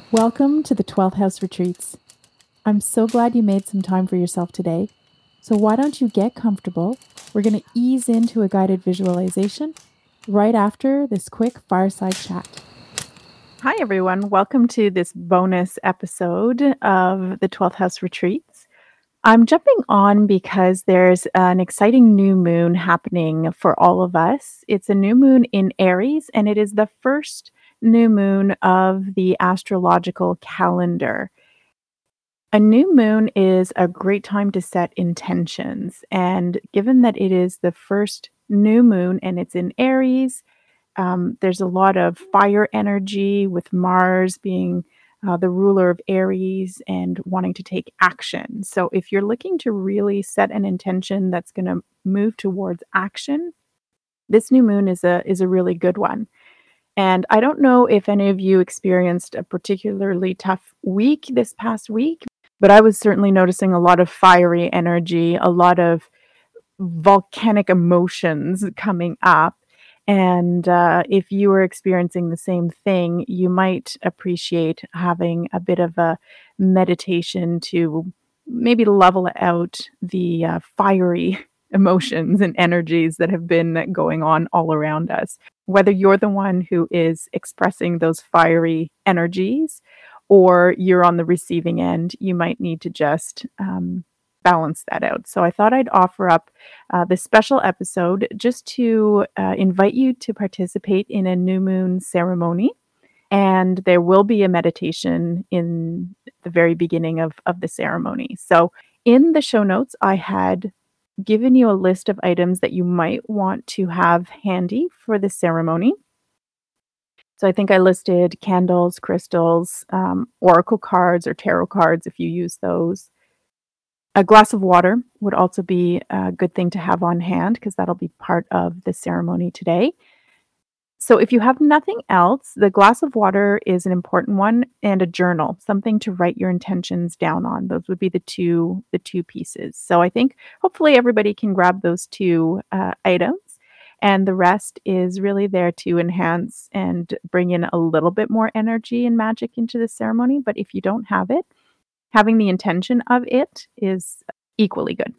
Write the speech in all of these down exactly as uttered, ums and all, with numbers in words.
Welcome to the twelfth House Retreats. I'm so glad you made some time for yourself today. So, why don't you get comfortable? We're going to ease into a guided visualization right after this quick fireside chat. Hi, everyone. Welcome to this bonus episode of the twelfth House Retreats. I'm jumping on because there's an exciting new moon happening for all of us. It's a new moon in Aries, and it is the first new moon of the astrological calendar. A new moon is a great time to set intentions. And given that it is the first new moon and it's in Aries, um, there's a lot of fire energy with Mars being uh, the ruler of Aries and wanting to take action. So, if you're looking to really set an intention that's going to move towards action, this new moon is a is a really good one. And I don't know if any of you experienced a particularly tough week this past week, but I was certainly noticing a lot of fiery energy, a lot of volcanic emotions coming up. And uh, if you were experiencing the same thing, you might appreciate having a bit of a meditation to maybe level out the uh, fiery emotions and energies that have been going on all around us. Whether you're the one who is expressing those fiery energies or you're on the receiving end, you might need to just um, balance that out. So I thought I'd offer up uh, this special episode just to uh, invite you to participate in a new moon ceremony. And there will be a meditation in the very beginning of, of the ceremony. So in the show notes, I had given you a list of items that you might want to have handy for the ceremony. So I think I listed candles, crystals, um, oracle cards or tarot cards if you use those. A glass of water would also be a good thing to have on hand because that'll be part of the ceremony today. So if you have nothing else, the glass of water is an important one, and a journal, something to write your intentions down on. Those would be the two the two pieces. So I think hopefully everybody can grab those two uh, items, and the rest is really there to enhance and bring in a little bit more energy and magic into the ceremony. But if you don't have it, having the intention of it is equally good.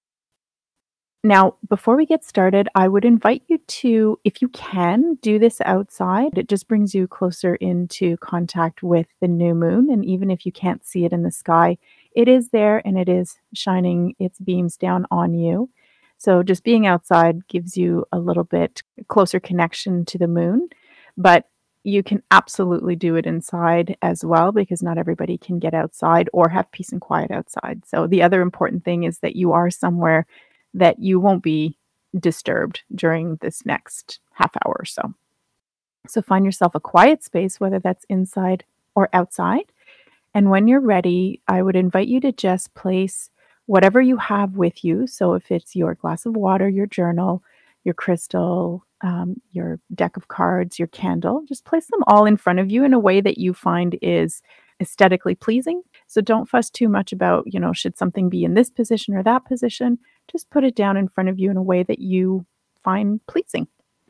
Now, before we get started, I would invite you to, if you can, do this outside. It just brings you closer into contact with the new moon. And even if you can't see it in the sky, it is there and it is shining its beams down on you. So just being outside gives you a little bit closer connection to the moon. But you can absolutely do it inside as well because not everybody can get outside or have peace and quiet outside. So the other important thing is that you are somewhere that you won't be disturbed during this next half hour or so. So find yourself a quiet space, whether that's inside or outside. And when you're ready, I would invite you to just place whatever you have with you. So if it's your glass of water, your journal, your crystal, um, your deck of cards, your candle, just place them all in front of you in a way that you find is aesthetically pleasing. So don't fuss too much about, you know, should something be in this position or that position? Just put it down in front of you in a way that you find pleasing.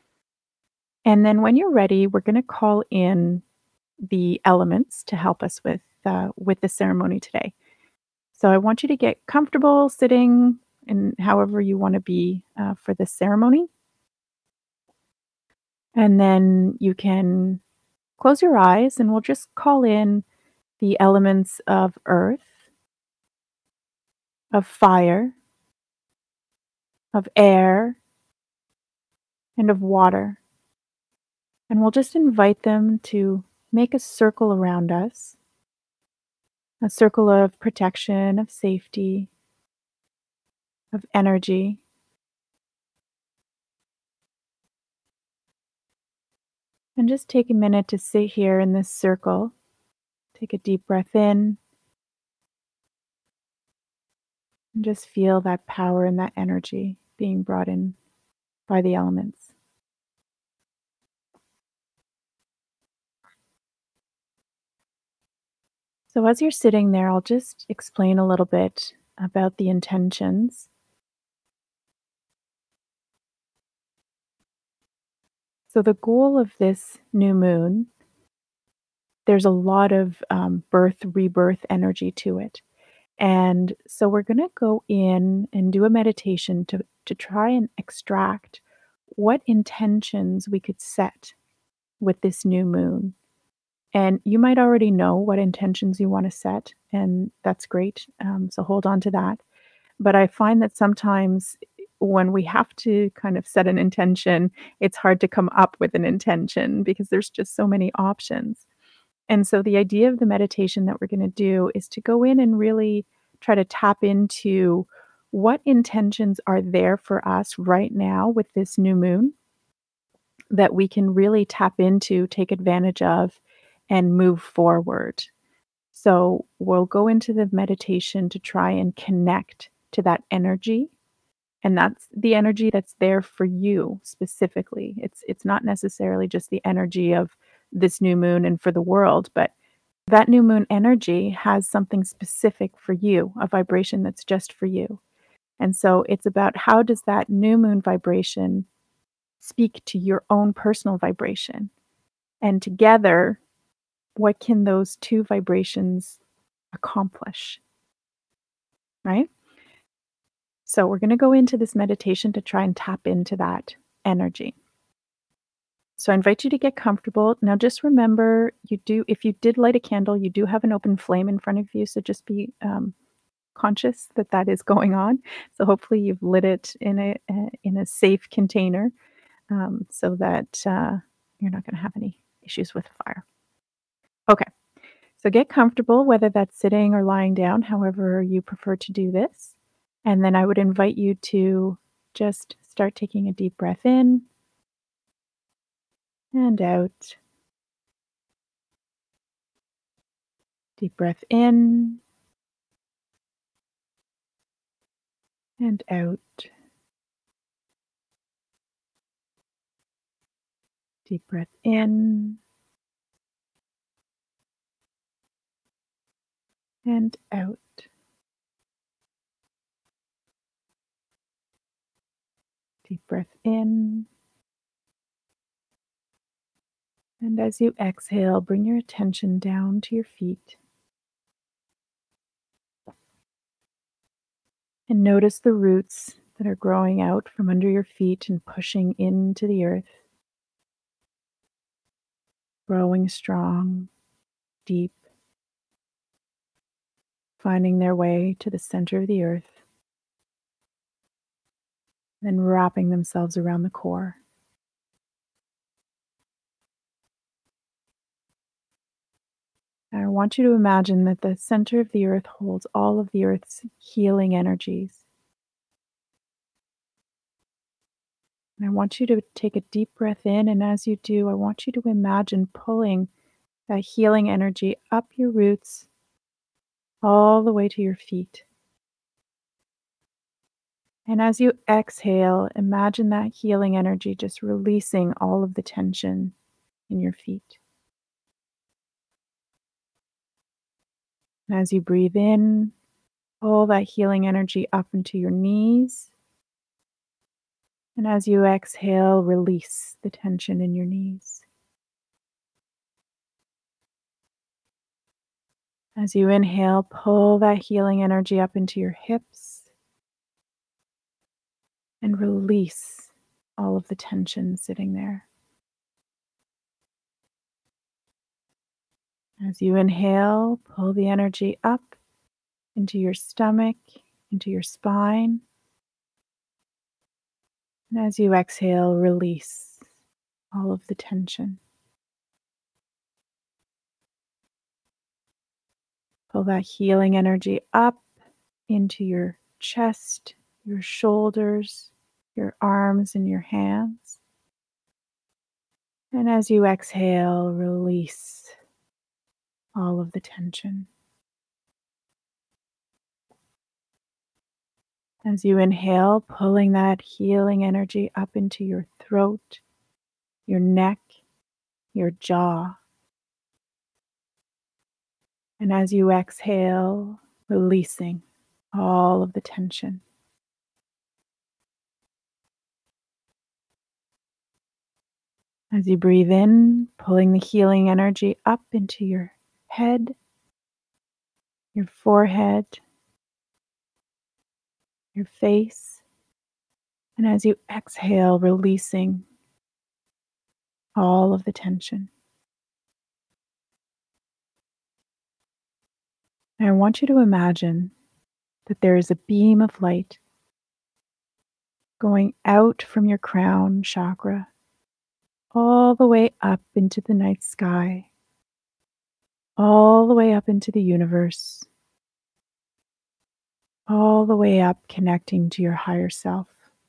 And then when you're ready, we're going to call in the elements to help us with uh, with the ceremony today. So I want you to get comfortable sitting in however you want to be uh, for this ceremony. And then you can close your eyes and we'll just call in the elements of earth, of fire, of air, and of water. And we'll just invite them to make a circle around us, a circle of protection, of safety, of energy. And just take a minute to sit here in this circle. Take a deep breath in and just feel that power and that energy being brought in by the elements. So, as you're sitting there, I'll just explain a little bit about the intentions. So, the goal of this new moon there's a lot of um, birth, rebirth energy to it. And so we're going to go in and do a meditation to, to try and extract what intentions we could set with this new moon. And you might already know what intentions you want to set, and that's great. Um, so hold on to that. But I find that sometimes when we have to kind of set an intention, it's hard to come up with an intention because there's just so many options. And so the idea of the meditation that we're going to do is to go in and really try to tap into what intentions are there for us right now with this new moon that we can really tap into, take advantage of, and move forward. So we'll go into the meditation to try and connect to that energy. And that's the energy that's there for you specifically. It's it's not necessarily just the energy of this new moon and for the world, but that new moon energy has something specific for you, a vibration that's just for you. And so it's about how does that new moon vibration speak to your own personal vibration? And together, what can those two vibrations accomplish, right? So we're going to go into this meditation to try and tap into that energy. So I invite you to get comfortable. Now just remember, you do if you did light a candle, you do have an open flame in front of you, so just be um, conscious that that is going on. So hopefully you've lit it in a, a in a safe container, um, so that uh, you're not going to have any issues with fire. Okay, so get comfortable, whether that's sitting or lying down, however you prefer to do this. And then I would invite you to just start taking a deep breath in and out. Deep breath in and out. Deep breath in and out. Deep breath in. And as you exhale, bring your attention down to your feet. And notice the roots that are growing out from under your feet and pushing into the earth, growing strong, deep, finding their way to the center of the earth, then wrapping themselves around the core. I want you to imagine that the center of the earth holds all of the earth's healing energies. And I want you to take a deep breath in, and as you do, I want you to imagine pulling that healing energy up your roots all the way to your feet. And as you exhale, imagine that healing energy just releasing all of the tension in your feet. And as you breathe in, pull that healing energy up into your knees. And as you exhale, release the tension in your knees. As you inhale, pull that healing energy up into your hips and release all of the tension sitting there. As you inhale, pull the energy up into your stomach, into your spine. And as you exhale, release all of the tension. Pull that healing energy up into your chest, your shoulders, your arms, and your hands. And as you exhale, release all of the tension. As you inhale, pulling that healing energy up into your throat, your neck, your jaw. And as you exhale, releasing all of the tension. As you breathe in, pulling the healing energy up into your head, your forehead, your face, and as you exhale, releasing all of the tension. And I want you to imagine that there is a beam of light going out from your crown chakra all the way up into the night sky, all the way up into the universe, all the way up connecting to your higher self.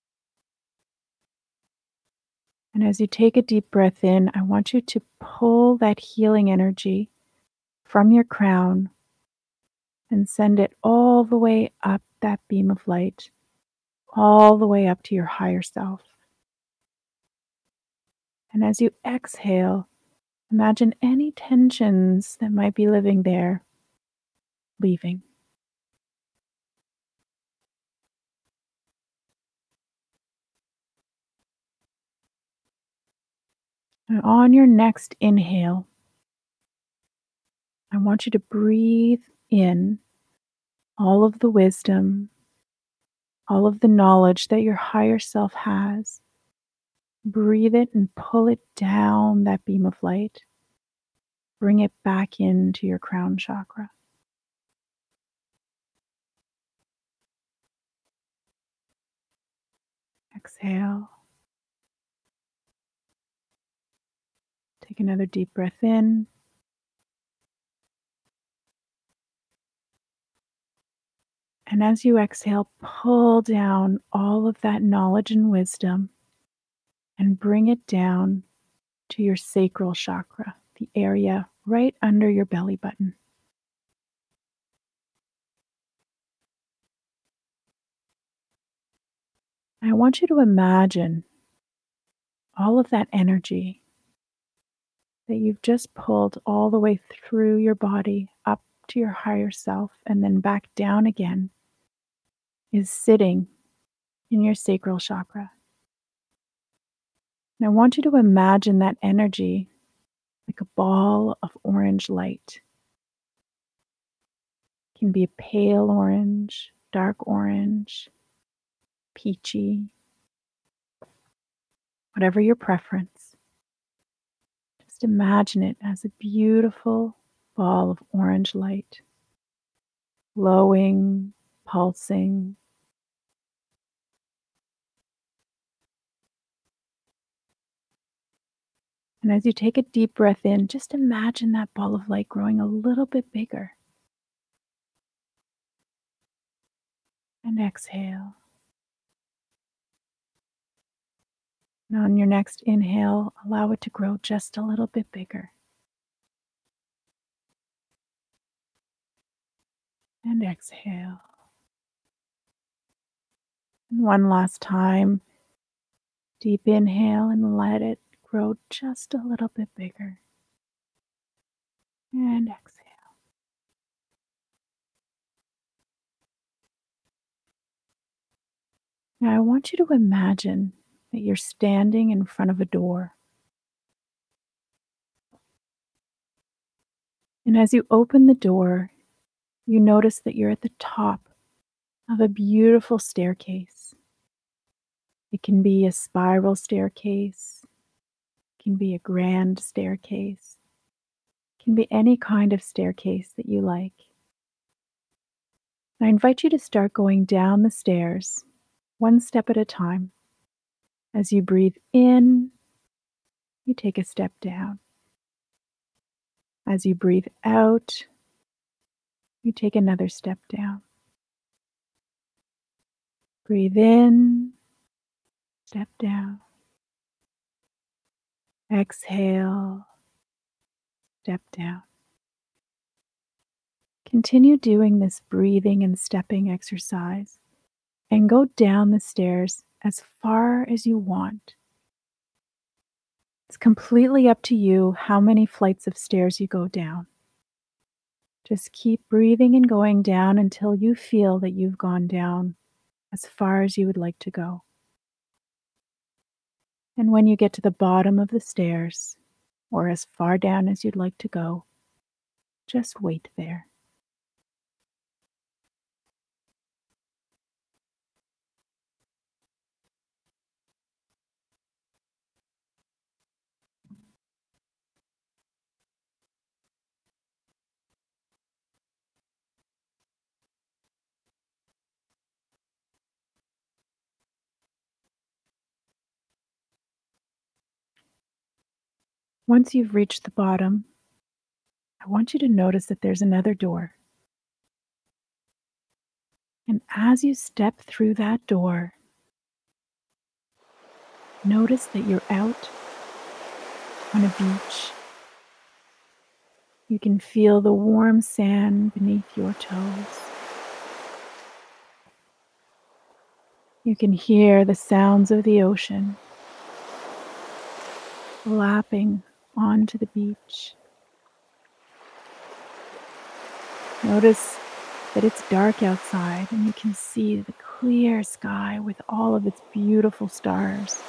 And as you take a deep breath in, I want you to pull that healing energy from your crown and send it all the way up that beam of light, all the way up to your higher self. And as you exhale, imagine any tensions that might be living there leaving. And on your next inhale, I want you to breathe in all of the wisdom, all of the knowledge that your higher self has. Breathe it and pull it down that beam of light. Bring it back into your crown chakra. Exhale. Take another deep breath in. And as you exhale, pull down all of that knowledge and wisdom and bring it down to your sacral chakra, the area right under your belly button. I want you to imagine all of that energy that you've just pulled all the way through your body up to your higher self and then back down again is sitting in your sacral chakra. And I want you to imagine that energy like a ball of orange light. It can be a pale orange, dark orange, peachy, whatever your preference. Just imagine it as a beautiful ball of orange light, glowing, pulsing. And as you take a deep breath in, just imagine that ball of light growing a little bit bigger. And exhale. And on your next inhale, allow it to grow just a little bit bigger. And exhale. And one last time, deep inhale and let it grow just a little bit bigger. And exhale. Now I want you to imagine that you're standing in front of a door. And as you open the door, you notice that you're at the top of a beautiful staircase. It can be a spiral staircase, it can be a grand staircase, it can be any kind of staircase that you like. And I invite you to start going down the stairs, one step at a time. As you breathe in, you take a step down. As you breathe out, you take another step down. Breathe in, step down. Exhale, step down. Continue doing this breathing and stepping exercise and go down the stairs as far as you want. It's completely up to you how many flights of stairs you go down. Just keep breathing and going down until you feel that you've gone down as far as you would like to go. And when you get to the bottom of the stairs, or as far down as you'd like to go, just wait there. Once you've reached the bottom, I want you to notice that there's another door. And as you step through that door, notice that you're out on a beach. You can feel the warm sand beneath your toes. You can hear the sounds of the ocean lapping onto the beach. Notice that it's dark outside and you can see the clear sky with all of its beautiful stars.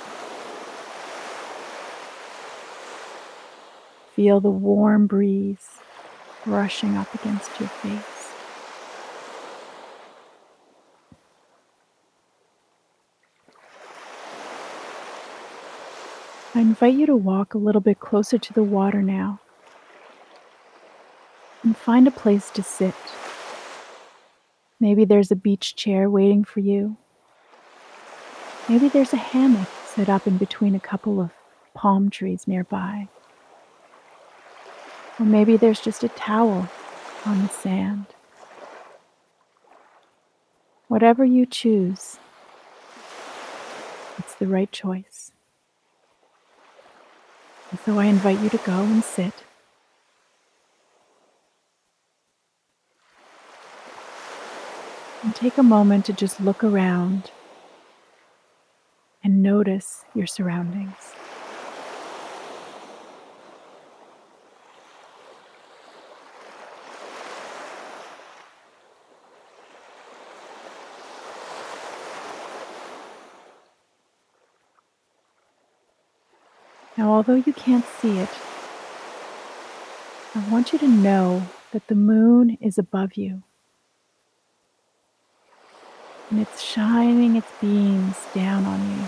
Feel the warm breeze brushing up against your face. I invite you to walk a little bit closer to the water now and find a place to sit. Maybe there's a beach chair waiting for you. Maybe there's a hammock set up in between a couple of palm trees nearby. Or maybe there's just a towel on the sand. Whatever you choose, it's the right choice. And so I invite you to go and sit. And take a moment to just look around and notice your surroundings. Now, although you can't see it, I want you to know that the moon is above you. And it's shining its beams down on you.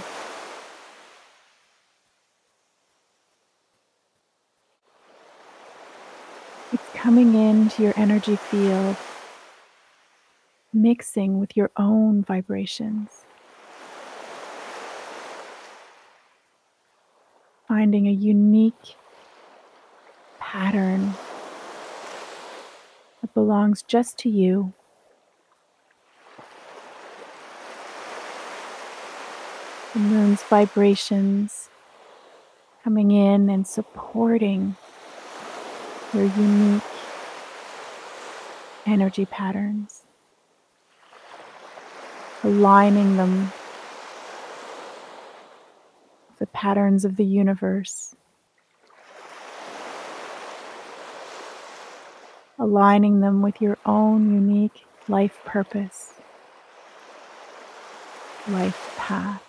It's coming into your energy field, mixing with your own vibrations. Finding a unique pattern that belongs just to you. The moon's vibrations coming in and supporting your unique energy patterns, aligning them with the patterns of the universe, aligning them with your own unique life purpose, life path.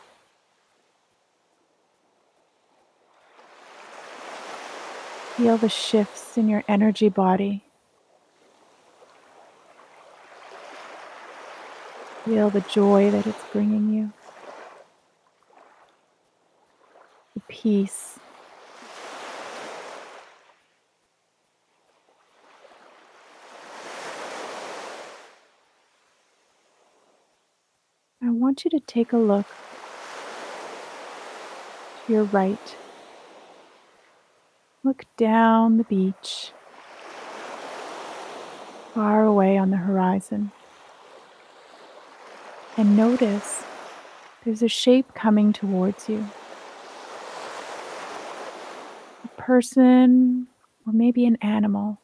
Feel the shifts in your energy body. Feel the joy that it's bringing you, the peace. I want you to take a look to your right. Look down the beach, far away on the horizon, and notice there's a shape coming towards you. A person, or maybe an animal.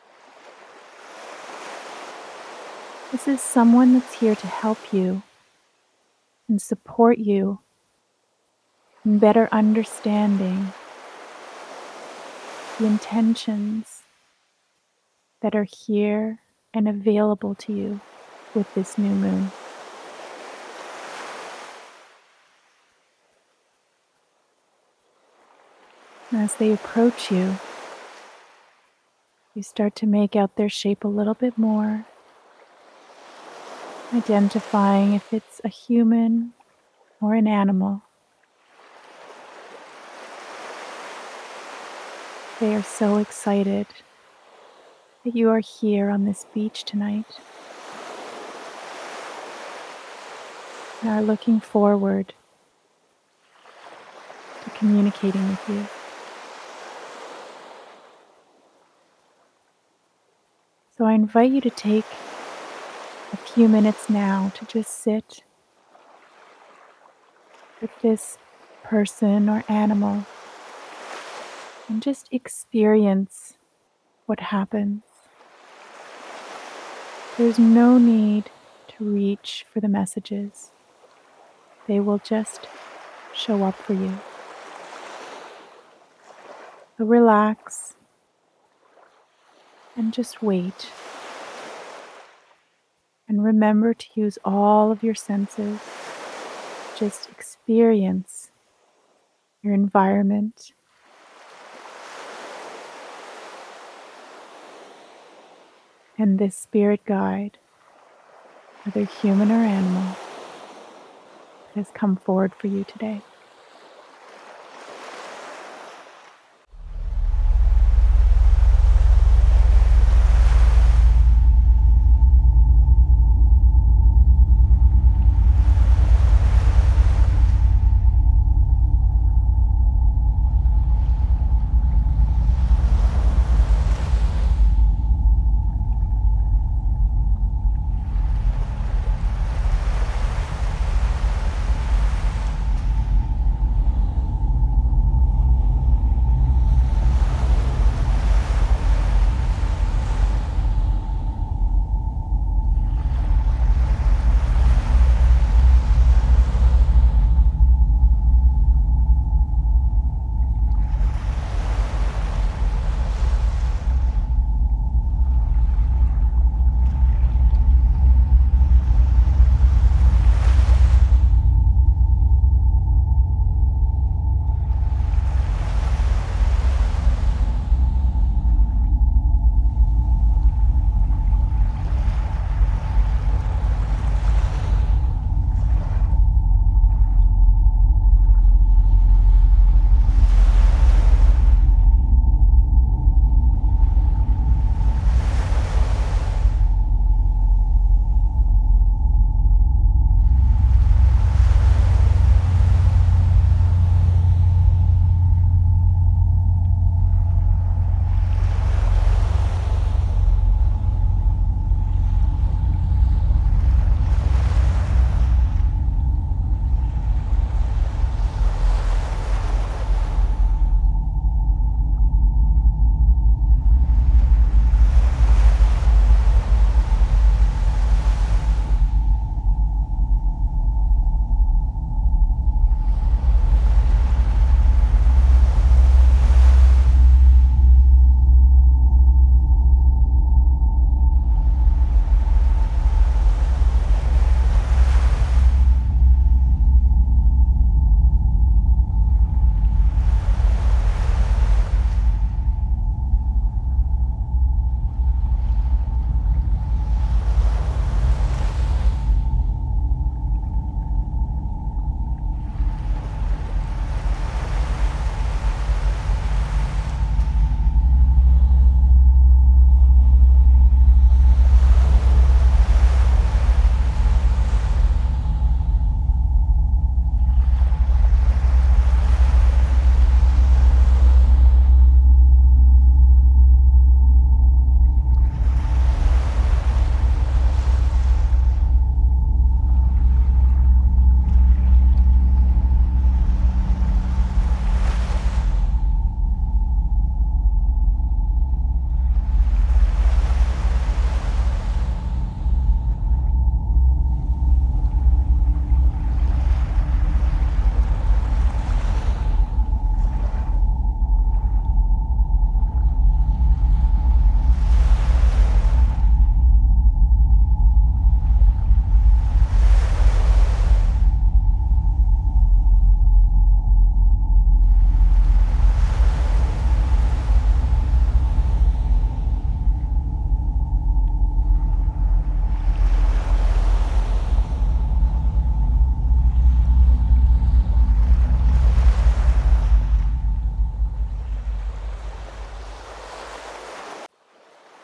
This is someone that's here to help you and support you in better understanding the intentions that are here and available to you with this new moon. And as they approach you, you start to make out their shape a little bit more, identifying if it's a human or an animal. They are so excited that you are here on this beach tonight and are looking forward to communicating with you. So I invite you to take a few minutes now to just sit with this person or animal and just experience what happens. There's no need to reach for the messages. They will just show up for you. So relax and just wait. And remember to use all of your senses. Just experience your environment. And this spirit guide, whether human or animal, has come forward for you today.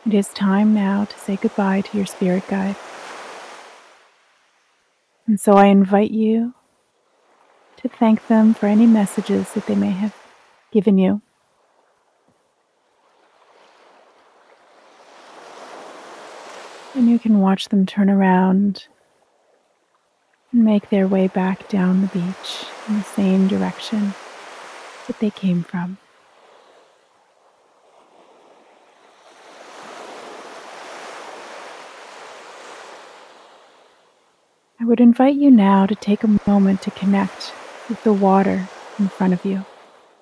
It is time now to say goodbye to your spirit guide. And so I invite you to thank them for any messages that they may have given you. And you can watch them turn around and make their way back down the beach in the same direction that they came from. I would invite you now to take a moment to connect with the water in front of you.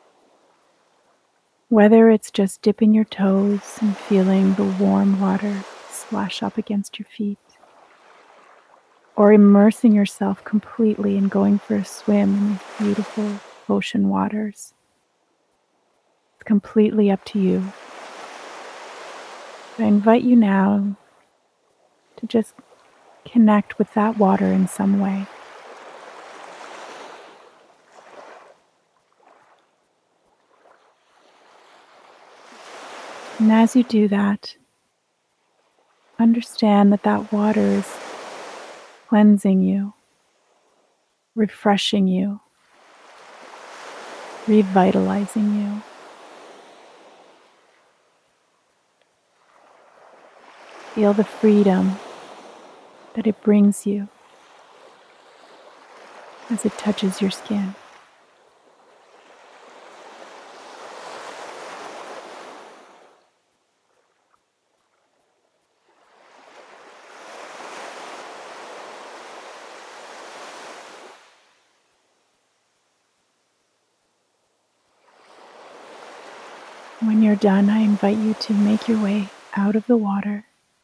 Whether it's just dipping your toes and feeling the warm water splash up against your feet, or immersing yourself completely and going for a swim in these beautiful ocean waters. It's completely up to you. I invite you now to just connect with that water in some way. And as you do that, understand that that water is cleansing you, refreshing you, revitalizing you. Feel the freedom that it brings you as it touches your skin. When you're done, I invite you to make your way out of the water,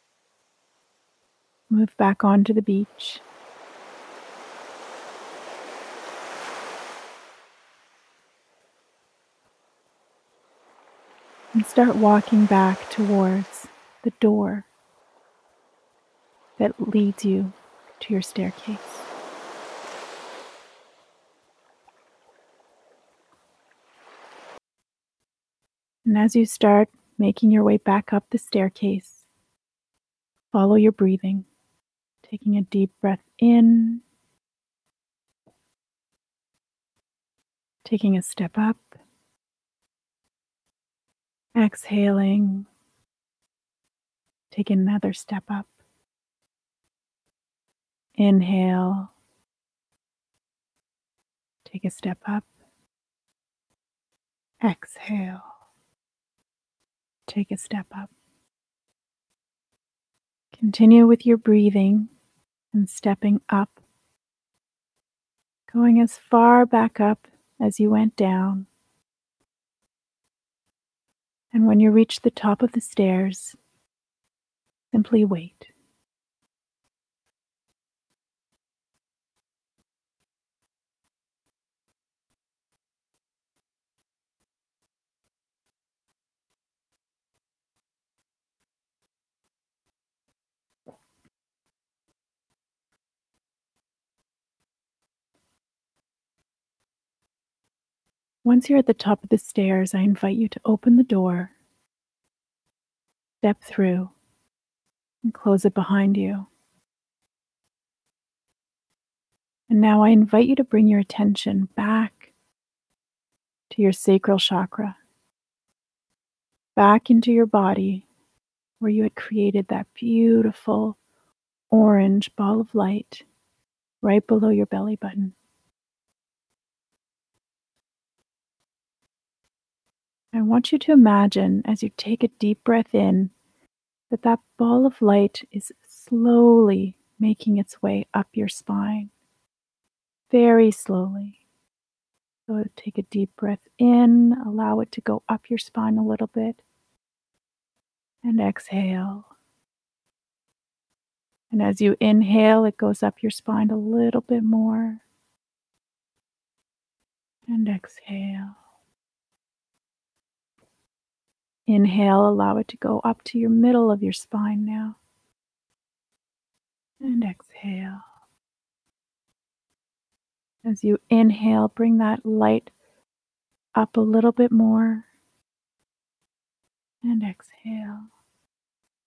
move back onto the beach, and start walking back towards the door that leads you to your staircase. And as you start making your way back up the staircase, follow your breathing, taking a deep breath in, taking a step up, exhaling, take another step up, inhale, take a step up, exhale, take a step up. Continue with your breathing and stepping up, going as far back up as you went down. And when you reach the top of the stairs, simply wait. Once you're at the top of the stairs, I invite you to open the door, step through, and close it behind you. And now I invite you to bring your attention back to your sacral chakra, back into your body where you had created that beautiful orange ball of light right below your belly button. I want you to imagine, as you take a deep breath in, that that ball of light is slowly making its way up your spine, very slowly. So take a deep breath in, allow it to go up your spine a little bit, and exhale. And as you inhale, it goes up your spine a little bit more, and exhale. Inhale, allow it to go up to your middle of your spine now. And exhale. As you inhale, bring that light up a little bit more. And exhale.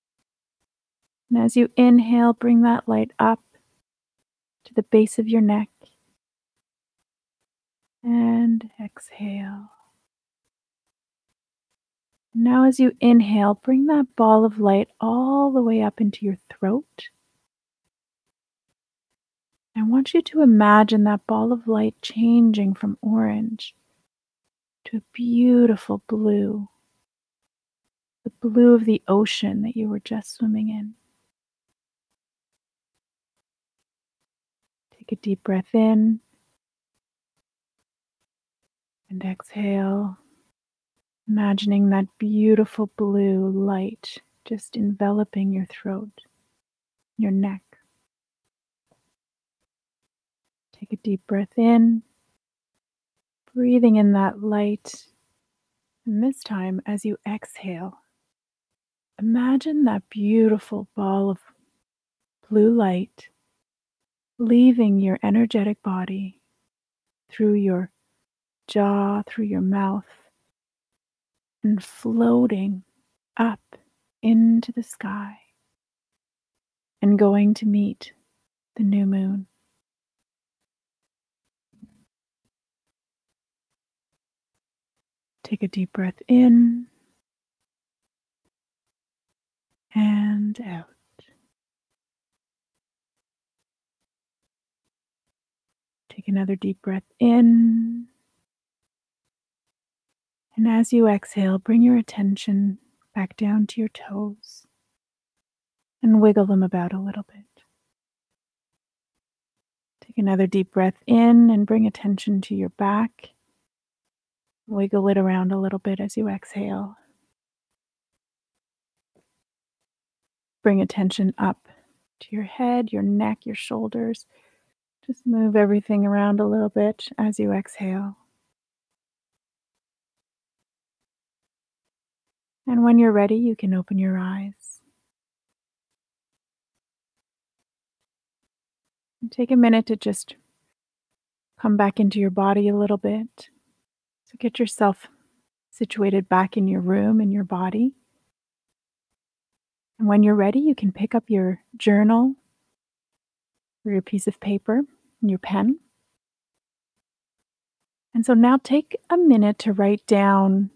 And as you inhale, bring that light up to the base of your neck. And exhale. Now, as you inhale, bring that ball of light all the way up into your throat. I want you to imagine that ball of light changing from orange to a beautiful blue, the blue of the ocean that you were just swimming in. Take a deep breath in and exhale, imagining that beautiful blue light just enveloping your throat, your neck. Take a deep breath in, breathing in that light. And this time, as you exhale, imagine that beautiful ball of blue light leaving your energetic body through your jaw, through your mouth, and floating up into the sky and going to meet the new moon. Take a deep breath in and out. Take another deep breath in. And as you exhale, bring your attention back down to your toes and wiggle them about a little bit. Take another deep breath in and bring attention to your back. Wiggle it around a little bit as you exhale. Bring attention up to your head, your neck, your shoulders. Just move everything around a little bit as you exhale. And when you're ready, you can open your eyes. And take a minute to just come back into your body a little bit. So get yourself situated back in your room, in your body. And when you're ready, you can pick up your journal or your piece of paper and your pen. And so now take a minute to write down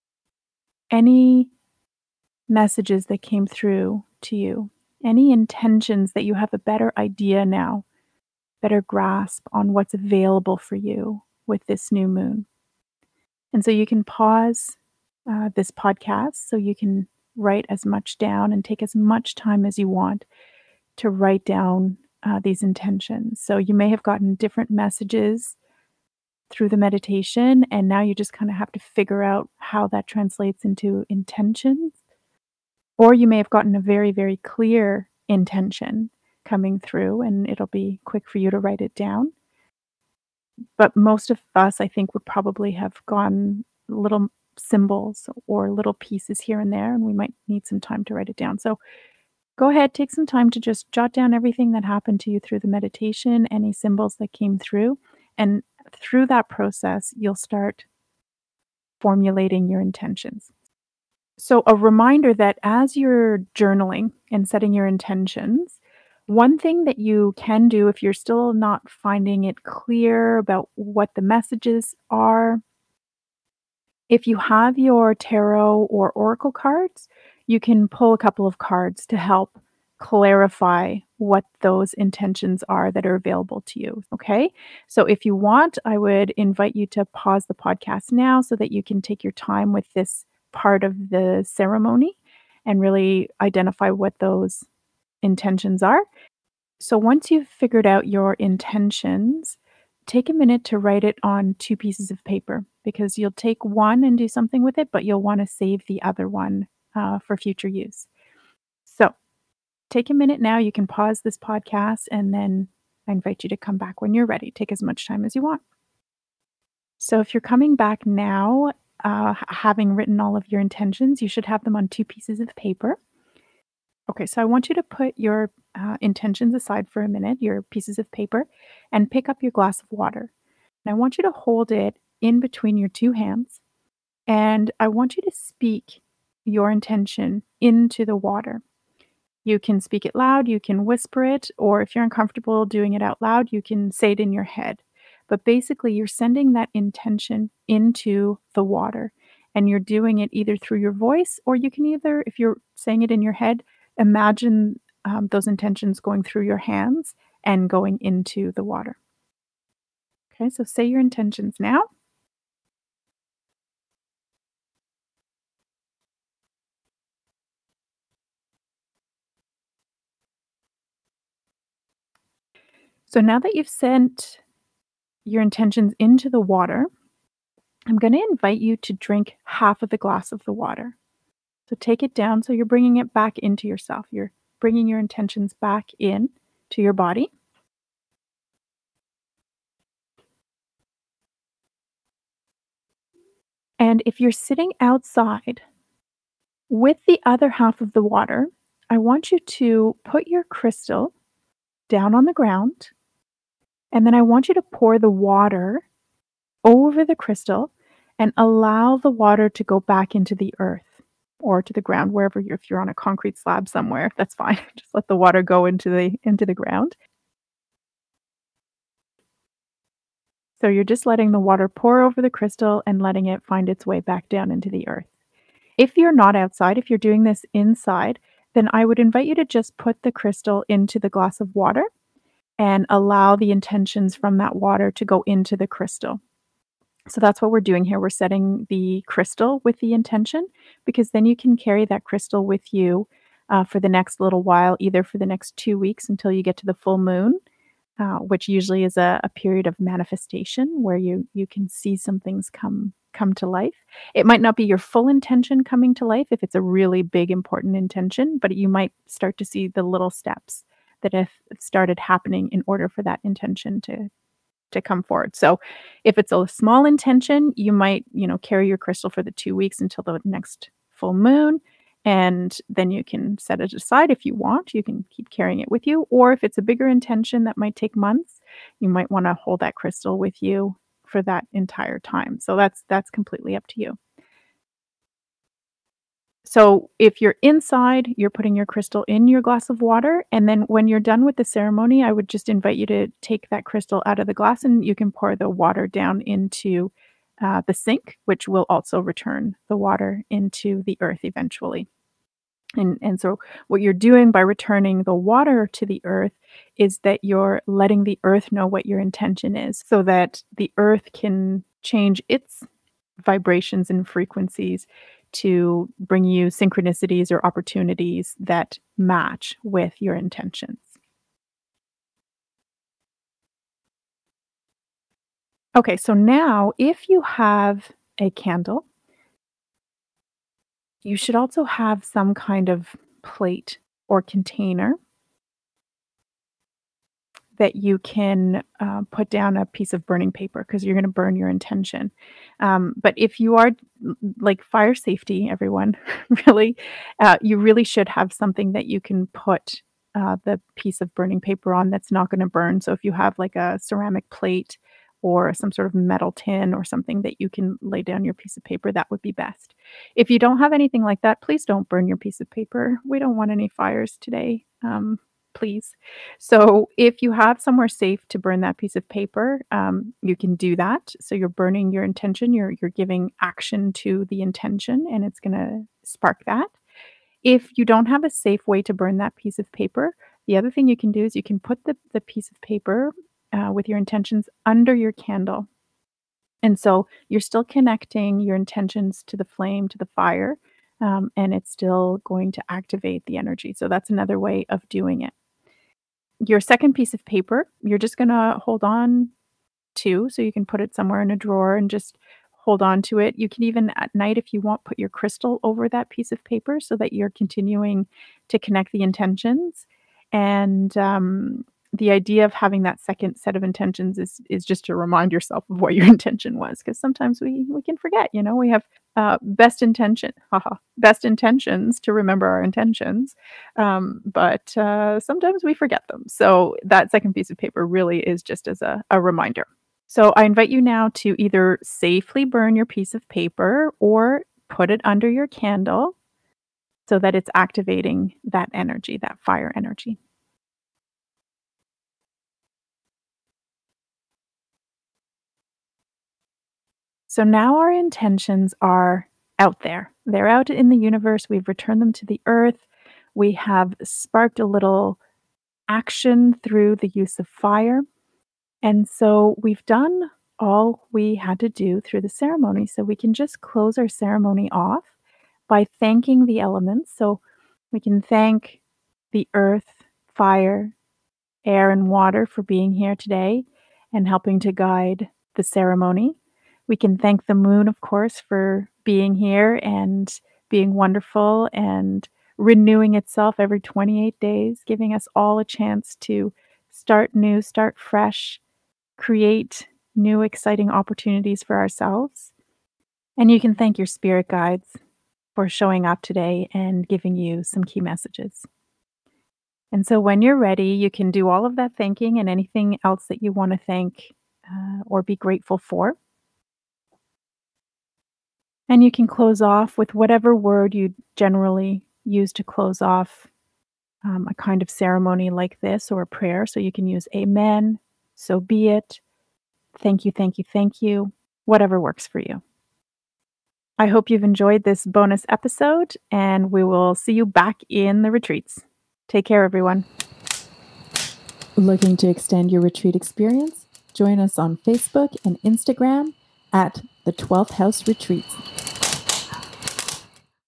any messages that came through to you, any intentions that you have a better idea now, better grasp on what's available for you with this new moon. And so you can pause uh, this podcast so you can write as much down and take as much time as you want to write down uh, these intentions. So you may have gotten different messages through the meditation, and now you just kind of have to figure out how that translates into intentions. Or you may have gotten a very, very clear intention coming through, and it'll be quick for you to write it down. But most of us, I think, would probably have gone little symbols or little pieces here and there, and we might need some time to write it down. So go ahead, take some time to just jot down everything that happened to you through the meditation, any symbols that came through. And through that process, you'll start formulating your intentions. So, a reminder that as you're journaling and setting your intentions, one thing that you can do if you're still not finding it clear about what the messages are, if you have your tarot or oracle cards, you can pull a couple of cards to help clarify what those intentions are that are available to you. Okay. So if you want, I would invite you to pause the podcast now so that you can take your time with this part of the ceremony and really identify what those intentions are. So once you've figured out your intentions, take a minute to write it on two pieces of paper because you'll take one and do something with it, but you'll want to save the other one uh, for future use. So take a minute now. You can pause this podcast and then I invite you to come back when you're ready. Take as much time as you want. So if you're coming back now, uh, having written all of your intentions, you should have them on two pieces of paper. Okay, so I want you to put your uh, intentions aside for a minute, your pieces of paper, and pick up your glass of water. And I want you to hold it in between your two hands, and I want you to speak your intention into the water. You can speak it loud, you can whisper it, or if you're uncomfortable doing it out loud, you can say it in your head. But basically, you're sending that intention into the water, and you're doing it either through your voice, or you can either, if you're saying it in your head, imagine um, those intentions going through your hands and going into the water. Okay, so say your intentions now. So now that you've sent your intentions into the water, I'm going to invite you to drink half of the glass of the water. So take it down. So you're bringing it back into yourself. You're bringing your intentions back in to your body. And if you're sitting outside with the other half of the water, I want you to put your crystal down on the ground. And then I want you to pour the water over the crystal and allow the water to go back into the earth or to the ground wherever you're if you're on a concrete slab somewhere, that's fine. Just let the water go into the into the ground. So you're just letting the water pour over the crystal and letting it find its way back down into the earth. If you're not outside, if you're doing this inside, then I would invite you to just put the crystal into the glass of water and allow the intentions from that water to go into the crystal. So that's what we're doing here. We're setting the crystal with the intention because then you can carry that crystal with you uh, for the next little while, either for the next two weeks until you get to the full moon, uh, which usually is a, a period of manifestation where you you can see some things come come to life. It might not be your full intention coming to life if it's a really big important intention, but you might start to see the little steps that have started happening in order for that intention to to come forward. So if it's a small intention, you might, you know, carry your crystal for the two weeks until the next full moon, and then you can set it aside if you want. You can keep carrying it with you. Or if it's a bigger intention that might take months, you might wanna hold that crystal with you for that entire time. So that's that's completely up to you. So if you're inside, you're putting your crystal in your glass of water, and then when you're done with the ceremony, I would just invite you to take that crystal out of the glass, and you can pour the water down into, uh, the sink, which will also return the water into the earth eventually. And and so what you're doing by returning the water to the earth is that you're letting the earth know what your intention is so that the earth can change its vibrations and frequencies to bring you synchronicities or opportunities that match with your intentions. Okay, so now if you have a candle, you should also have some kind of plate or container that you can, uh, put down a piece of burning paper because 'cause you're gonna burn your intention. Um, but if you are l like, fire safety, everyone, really, uh, you really should have something that you can put, uh, the piece of burning paper on that's not gonna burn. So if you have, like, a ceramic plate or some sort of metal tin or something that you can lay down your piece of paper, that would be best. If you don't have anything like that, please don't burn your piece of paper. We don't want any fires today, um, please. So if you have somewhere safe to burn that piece of paper, um, you can do that. So you're burning your intention, you're you're giving action to the intention, and it's gonna spark that. If you don't have a safe way to burn that piece of paper, the other thing you can do is you can put the the piece of paper, uh, with your intentions under your candle. And so you're still connecting your intentions to the flame, to the fire, um, and it's still going to activate the energy. So that's another way of doing it. Your second piece of paper, you're just gonna hold on to, so you can put it somewhere in a drawer and just hold on to it. You can even at night, if you want, put your crystal over that piece of paper so that you're continuing to connect the intentions. And, um, the idea of having that second set of intentions is is just to remind yourself of what your intention was, because sometimes we we can forget, you know, we have, uh, best intention haha, best intentions to remember our intentions, um, but, uh, sometimes we forget them. So that second piece of paper really is just as a a reminder. So I invite you now to either safely burn your piece of paper or put it under your candle so that it's activating that energy, that fire energy. So now our intentions are out there. They're out in the universe. We've returned them to the earth. We have sparked a little action through the use of fire. And so we've done all we had to do through the ceremony. So we can just close our ceremony off by thanking the elements. So we can thank the earth, fire, air, and water for being here today and helping to guide the ceremony. We can thank the moon, of course, for being here and being wonderful and renewing itself every twenty-eight days, giving us all a chance to start new, start fresh, create new exciting opportunities for ourselves. And you can thank your spirit guides for showing up today and giving you some key messages. And so when you're ready, you can do all of that thanking and anything else that you want to thank uh, or be grateful for. And you can close off with whatever word you generally use to close off um, a kind of ceremony like this or a prayer. So you can use amen, so be it, thank you, thank you, thank you, whatever works for you. I hope you've enjoyed this bonus episode, and we will see you back in the retreats. Take care, everyone. Looking to extend your retreat experience? Join us on Facebook and Instagram at the twelfth House Retreats.